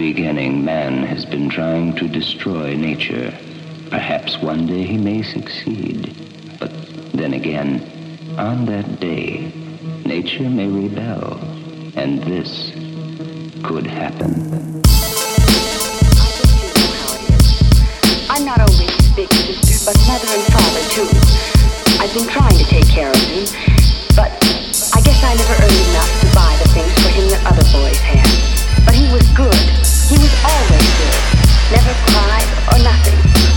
beginning, man has been trying to destroy nature. Perhaps one day he may succeed. But then again, on that day, nature may rebel, and this could happen. I'm not only his big sister, but mother and father, too. I've been trying to take care of him, but I guess I never earned enough to buy the things for him that other boys had. But he was good. He was always good. Never cried or nothing.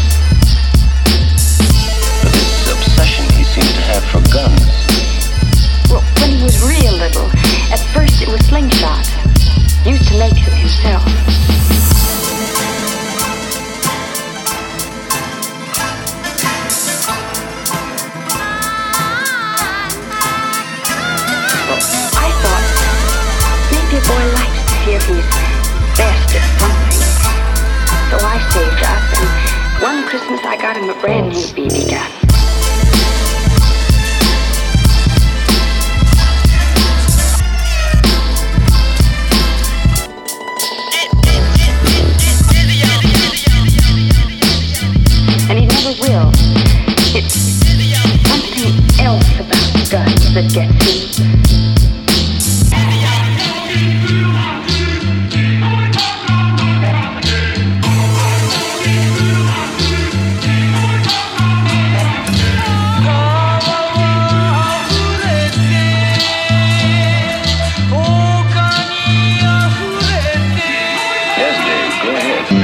But this obsession he seems to have for guns. Well, when he was real little, at first it was slingshots. Used to make them himself. A boy likes to hear he's best at something. So I saved up, and one Christmas I got him a brand new BB gun. And he never will. It's something else about guns that gets him. Yes, Dave, go ahead.